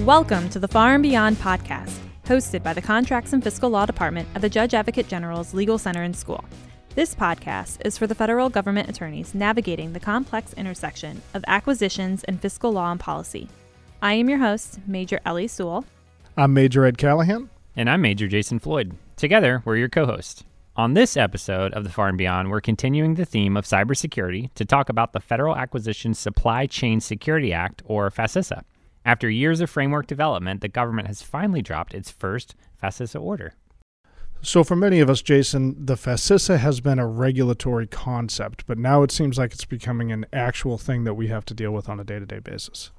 Welcome to the Far and Beyond podcast, hosted by the Contracts and Fiscal Law Department at the Judge Advocate General's Legal Center and School. This podcast is for the federal government attorneys navigating the complex intersection of acquisitions and fiscal law and policy. I am your host, Major Ellie Sewell. I'm Major Ed Callahan. And I'm Major Jason Floyd. Together, we're your co-hosts. On this episode of The Far and Beyond, we're continuing the theme of cybersecurity to talk about the Federal Acquisition Supply Chain Security Act, or FACISA. After years of framework development, the government has finally dropped its first FACISA order. So for many of us, Jason, the FACISA has been a regulatory concept, but now it seems like it's becoming an actual thing that we have to deal with on a day-to-day basis.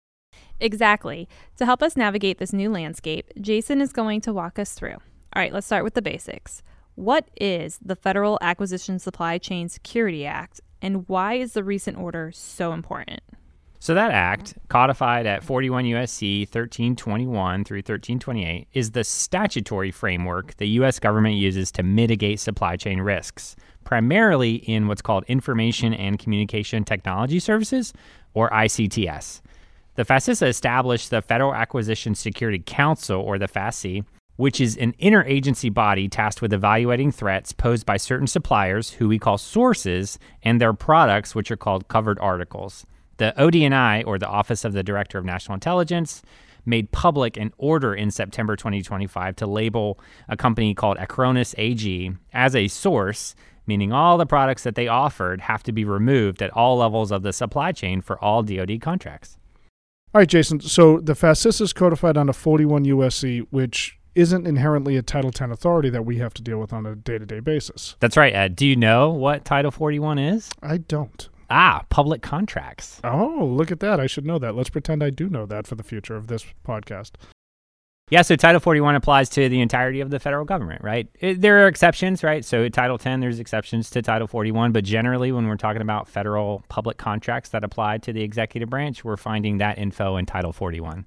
Exactly. To help us navigate this new landscape, Jason is going to walk us through. All right, let's start with the basics. What is the Federal Acquisition Supply Chain Security Act, and why is the recent order so important? So that act, codified at 41 U.S.C. 1321 through 1328, is the statutory framework the U.S. government uses to mitigate supply chain risks, primarily in what's called Information and Communication Technology Services, or ICTS. The FACISA established the Federal Acquisition Security Council, or the FASC, which is an interagency body tasked with evaluating threats posed by certain suppliers, who we call sources, and their products, which are called covered articles. The ODNI, or the Office of the Director of National Intelligence, made public an order in September 2025 to label a company called Acronis AG as a source, meaning all the products that they offered have to be removed at all levels of the supply chain for all DoD contracts. All right, Jason, so the FACISA is codified under 41 U.S.C., which isn't inherently a Title 10 authority that we have to deal with on a day-to-day basis. That's right, Ed. Do you know what Title 41 is? I don't. Public contracts. Oh, look at that. I should know that. Let's pretend I do know that for the future of this podcast. Yeah, so Title 41 applies to the entirety of the federal government, right? There are exceptions, right? So Title 10, there's exceptions to Title 41, but generally when we're talking about federal public contracts that apply to the executive branch, we're finding that info in Title 41.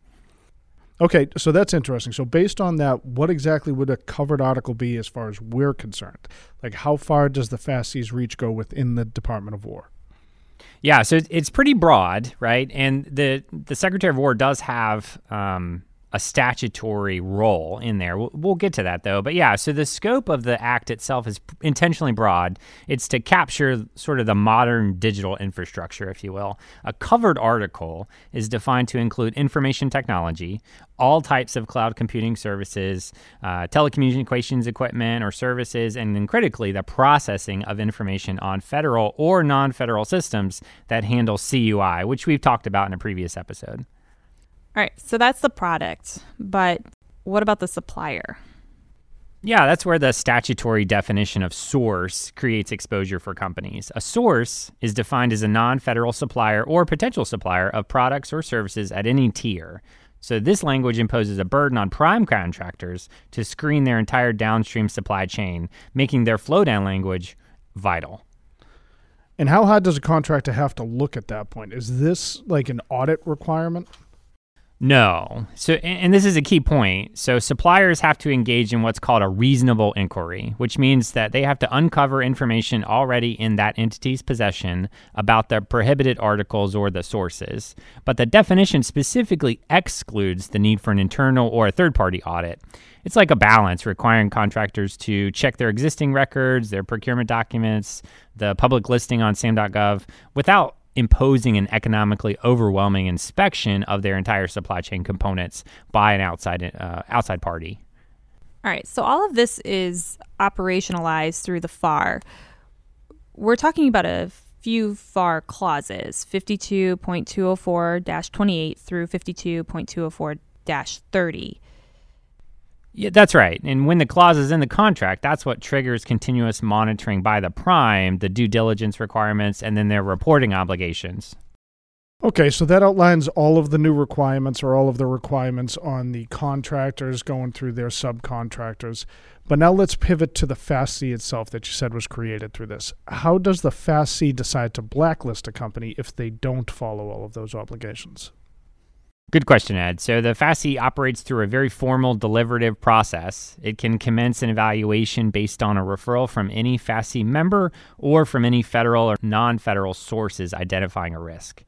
Okay, so that's interesting. So based on that, what exactly would a covered article be as far as we're concerned? Like, how far does the FASC's reach go within the Department of War? Yeah, so it's pretty broad, right? And the Secretary of War does have a statutory role in there. We'll get to that, though. But yeah, so the scope of the act itself is intentionally broad. It's to capture sort of the modern digital infrastructure, if you will. A covered article is defined to include information technology, all types of cloud computing services, telecommunications equipment or services, and then critically, the processing of information on federal or non-federal systems that handle CUI, which we've talked about in a previous episode. All right, so that's the product, but what about the supplier? Yeah, that's where the statutory definition of source creates exposure for companies. A source is defined as a non-federal supplier or potential supplier of products or services at any tier. So this language imposes a burden on prime contractors to screen their entire downstream supply chain, making their flow-down language vital. And how hard does a contractor have to look at that point? Is this like an audit requirement? No. So, and this is a key point. So suppliers have to engage in what's called a reasonable inquiry, which means that they have to uncover information already in that entity's possession about the prohibited articles or the sources. But the definition specifically excludes the need for an internal or a third-party audit. It's like a balance, requiring contractors to check their existing records, their procurement documents, the public listing on SAM.gov, without imposing an economically overwhelming inspection of their entire supply chain components by an outside party. All right, so all of this is operationalized through the FAR. We're talking about a few FAR clauses, 52.204-28 through 52.204-30. Yeah, that's right. And when the clause is in the contract, that's what triggers continuous monitoring by the prime, the due diligence requirements, and then their reporting obligations. Okay, so that outlines all of the new requirements or all of the requirements on the contractors going through their subcontractors. But now let's pivot to the FASC itself that you said was created through this. How does the FASC decide to blacklist a company if they don't follow all of those obligations? Good question, Ed. So the FASC operates through a very formal deliberative process. It can commence an evaluation based on a referral from any FASC member or from any federal or non-federal sources identifying a risk.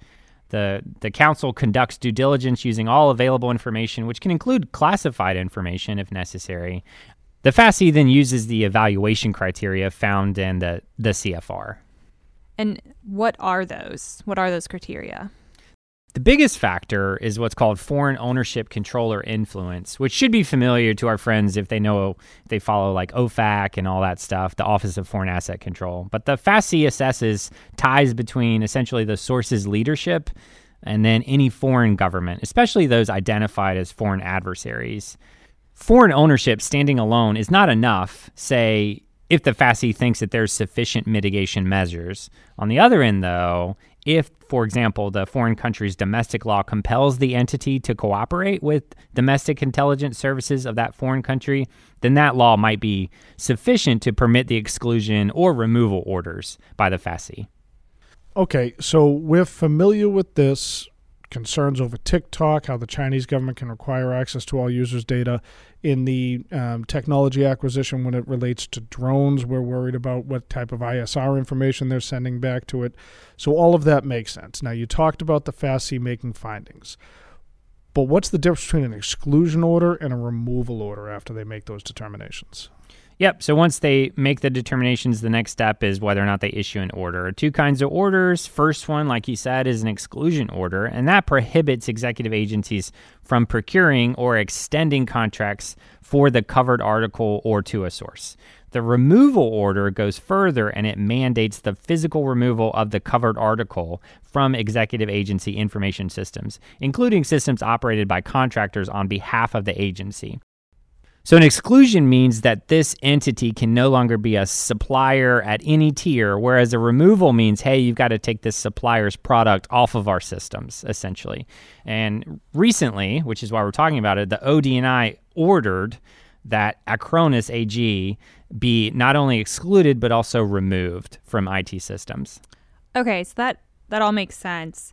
The council conducts due diligence using all available information, which can include classified information if necessary. The FASC then uses the evaluation criteria found in the CFR. And what are those? What are those criteria? The biggest factor is what's called foreign ownership, control, or influence, which should be familiar to our friends if they follow like OFAC and all that stuff, the Office of Foreign Asset Control. But the FASC assesses ties between essentially the source's leadership and then any foreign government, especially those identified as foreign adversaries. Foreign ownership standing alone is not enough, say, if the FASC thinks that there's sufficient mitigation measures. On the other end, though, if, for example, the foreign country's domestic law compels the entity to cooperate with domestic intelligence services of that foreign country, then that law might be sufficient to permit the exclusion or removal orders by the FASC. Okay, so we're familiar with this, concerns over TikTok, how the Chinese government can require access to all users' data. In the technology acquisition, when it relates to drones, we're worried about what type of ISR information they're sending back to it. So all of that makes sense. Now, you talked about the FASC making findings. But what's the difference between an exclusion order and a removal order after they make those determinations? Yep. So once they make the determinations, the next step is whether or not they issue an order. Two kinds of orders. First one, like you said, is an exclusion order, and that prohibits executive agencies from procuring or extending contracts for the covered article or to a source. The removal order goes further, and it mandates the physical removal of the covered article from executive agency information systems, including systems operated by contractors on behalf of the agency. So an exclusion means that this entity can no longer be a supplier at any tier, whereas a removal means, hey, you've got to take this supplier's product off of our systems, essentially. And recently, which is why we're talking about it, the ODNI ordered that Acronis AG be not only excluded, but also removed from IT systems. Okay, so that all makes sense.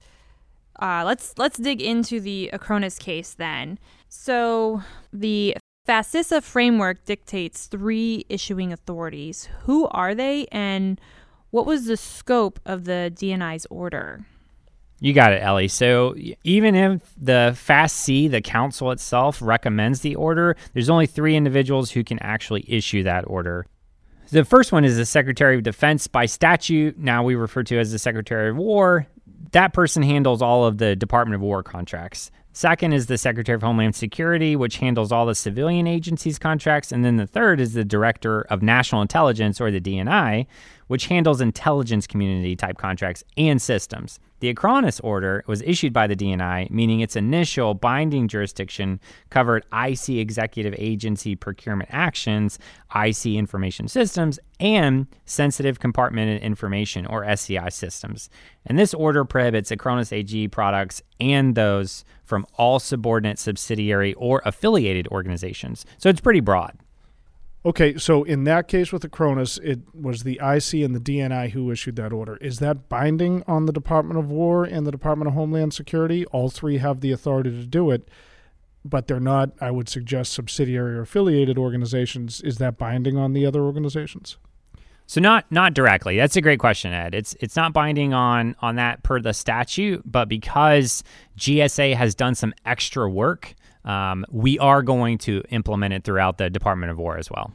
Let's dig into the Acronis case then. So the FASCISA framework dictates 3 issuing authorities. Who are they, and what was the scope of the DNI's order? You got it, Ellie. So even if the FASC, the council itself, recommends the order, there's only 3 individuals who can actually issue that order. The first one is the Secretary of Defense. By statute, now we refer to as the Secretary of War. That person handles all of the Department of War contracts. Second is the Secretary of Homeland Security, which handles all the civilian agencies' contracts. And then the third is the Director of National Intelligence, or the DNI, which handles intelligence community type contracts and systems. The Acronis order was issued by the DNI, meaning its initial binding jurisdiction covered IC executive agency procurement actions, IC information systems, and sensitive compartmented information, or SCI systems. And this order prohibits Acronis AG products and those from all subordinate, subsidiary, or affiliated organizations. So it's pretty broad. Okay, so in that case with Acronis, it was the IC and the DNI who issued that order. Is that binding on the Department of War and the Department of Homeland Security? All 3 have the authority to do it, but they're not, I would suggest, subsidiary or affiliated organizations. Is that binding on the other organizations? So not directly. That's a great question, Ed. It's not binding on that per the statute, but because GSA has done some extra work, we are going to implement it throughout the Department of War as well.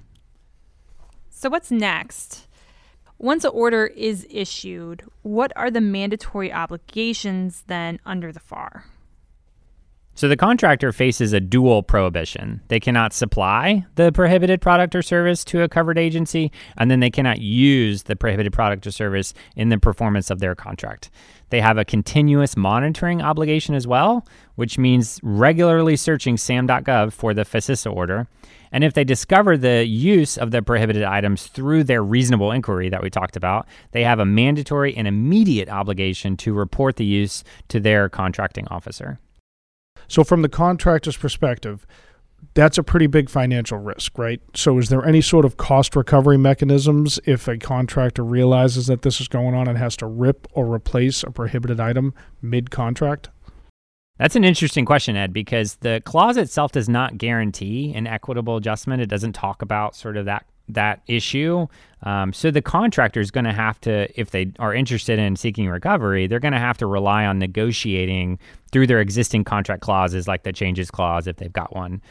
So what's next? Once an order is issued, what are the mandatory obligations then under the FAR? So the contractor faces a dual prohibition. They cannot supply the prohibited product or service to a covered agency, and then they cannot use the prohibited product or service in the performance of their contract. They have a continuous monitoring obligation as well, which means regularly searching SAM.gov for the FASCISA order. And if they discover the use of the prohibited items through their reasonable inquiry that we talked about, they have a mandatory and immediate obligation to report the use to their contracting officer. So from the contractor's perspective, that's a pretty big financial risk, right? So is there any sort of cost recovery mechanisms if a contractor realizes that this is going on and has to rip or replace a prohibited item mid-contract? That's an interesting question, Ed, because the clause itself does not guarantee an equitable adjustment. It doesn't talk about sort of that issue. So the contractor is going to have to, if they are interested in seeking recovery, they're going to have to rely on negotiating through their existing contract clauses, like the changes clause, if they've got one.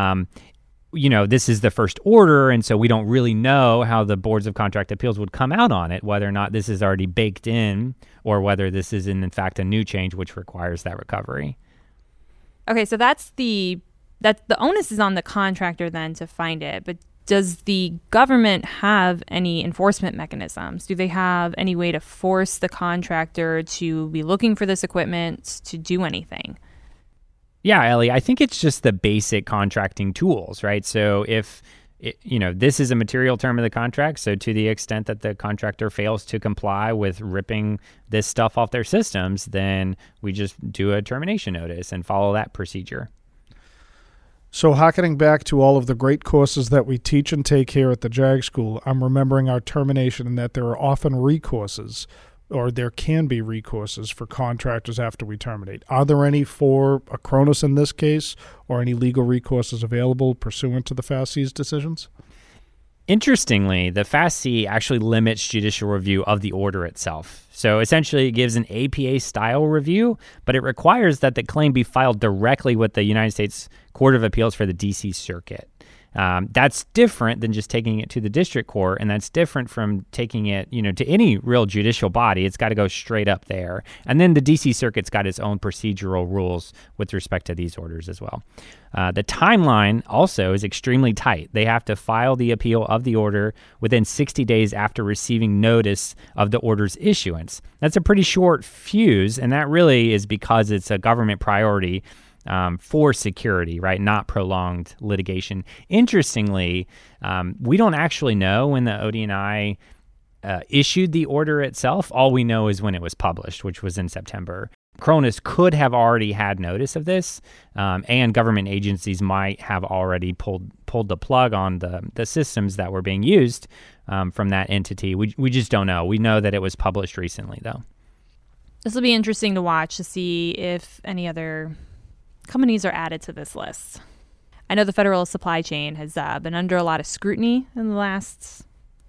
This is the first order, and so we don't really know how the boards of contract appeals would come out on it, whether or not this is already baked in or whether this is in fact a new change which requires that recovery. Okay, so the onus is on the contractor then to find it, but does the government have any enforcement mechanisms? Do they have any way to force the contractor to be looking for this equipment to do anything? Yeah, Ellie, I think it's just the basic contracting tools, right? So if this is a material term of the contract, so to the extent that the contractor fails to comply with ripping this stuff off their systems, then we just do a termination notice and follow that procedure. So harkening back to all of the great courses that we teach and take here at the JAG School, I'm remembering our termination and that there are often recourses, or there can be recourses for contractors after we terminate. Are there any for Acronis in this case, or any legal recourses available pursuant to the FASTC's decisions? Interestingly, the FASTC actually limits judicial review of the order itself. So essentially, it gives an APA-style review, but it requires that the claim be filed directly with the United States Court of Appeals for the D.C. Circuit. That's different than just taking it to the district court, and that's different from taking it, to any real judicial body. It's got to go straight up there. And then the D.C. Circuit's got its own procedural rules with respect to these orders as well. The timeline also is extremely tight. They have to file the appeal of the order within 60 days after receiving notice of the order's issuance. That's a pretty short fuse, and that really is because it's a government priority for security, right? Not prolonged litigation. Interestingly, we don't actually know when the ODNI issued the order itself. All we know is when it was published, which was in September. Acronis could have already had notice of this, and government agencies might have already pulled the plug on the systems that were being used from that entity. We just don't know. We know that it was published recently, though. This will be interesting to watch to see if any other companies are added to this list. I know the federal supply chain has been under a lot of scrutiny in the last,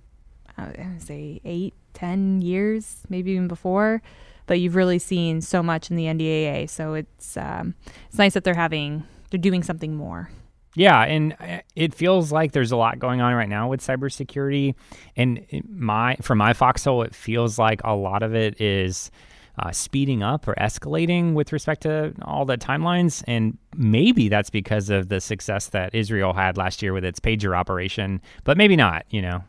I would say, 8-10 years, maybe even before. But you've really seen so much in the NDAA, so it's nice that they're doing something more. Yeah, and it feels like there's a lot going on right now with cybersecurity. And for my foxhole, it feels like a lot of it is speeding up or escalating with respect to all the timelines. And maybe that's because of the success that Israel had last year with its pager operation, but maybe not,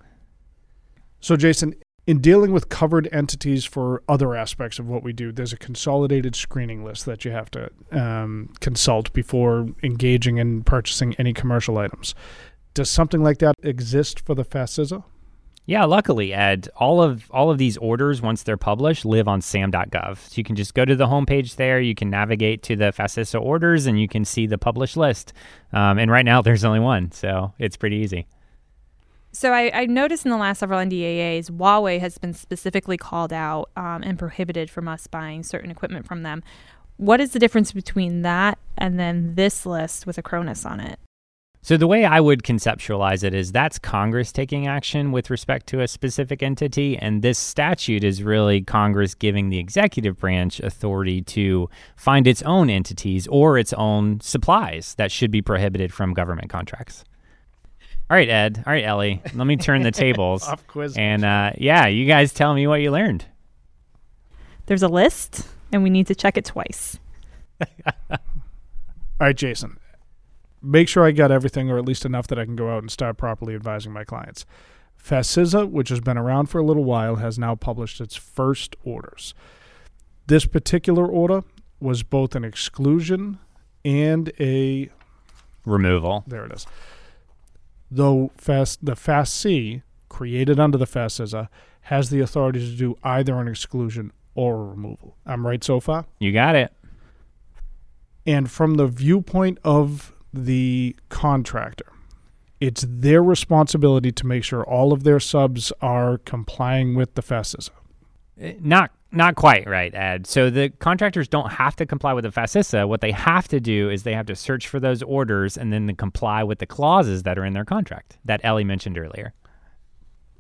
So, Jason, in dealing with covered entities for other aspects of what we do, there's a consolidated screening list that you have to consult before engaging in purchasing any commercial items. Does something like that exist for the FASTCA? Yeah, luckily, Ed, all of these orders, once they're published, live on SAM.gov. So you can just go to the homepage there, you can navigate to the FASTCA orders, and you can see the published list. And right now, there's only one, so it's pretty easy. So I noticed in the last several NDAAs, Huawei has been specifically called out and prohibited from us buying certain equipment from them. What is the difference between that and then this list with Acronis on it? So the way I would conceptualize it is that's Congress taking action with respect to a specific entity, and this statute is really Congress giving the executive branch authority to find its own entities or its own supplies that should be prohibited from government contracts. All right, Ed. All right, Ellie. Let me turn the tables. Off quiz. And you guys tell me what you learned. There's a list, and we need to check it twice. All right, Jason. Make sure I got everything, or at least enough that I can go out and start properly advising my clients. FASTCA, which has been around for a little while, has now published its first orders. This particular order was both an exclusion and a removal. There it is. Though the FASTC, created under the FASTCA, has the authority to do either an exclusion or a removal. I'm right so far? You got it. And from the viewpoint of the contractor, it's their responsibility to make sure all of their subs are complying with the FASTCA. Not quite right, Ed. So the contractors don't have to comply with the FASTCA. What they have to do is they have to search for those orders and then comply with the clauses that are in their contract that Ellie mentioned earlier.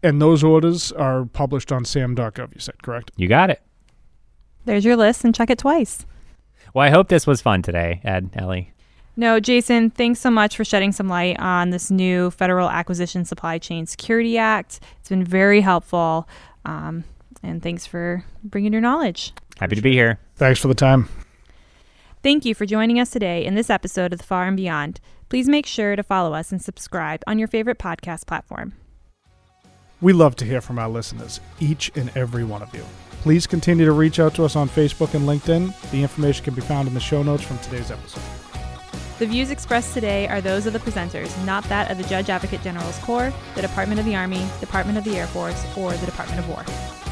And those orders are published on sam.gov, you said, correct? You got it. There's your list, and check it twice. Well, I hope this was fun today, Ed, Ellie. No, Jason, thanks so much for shedding some light on this new Federal Acquisition Supply Chain Security Act. It's been very helpful, and thanks for bringing your knowledge. Happy to be here. Thanks for the time. Thank you for joining us today in this episode of The Far and Beyond. Please make sure to follow us and subscribe on your favorite podcast platform. We love to hear from our listeners, each and every one of you. Please continue to reach out to us on Facebook and LinkedIn. The information can be found in the show notes from today's episode. The views expressed today are those of the presenters, not that of the Judge Advocate General's Corps, the Department of the Army, Department of the Air Force, or the Department of War.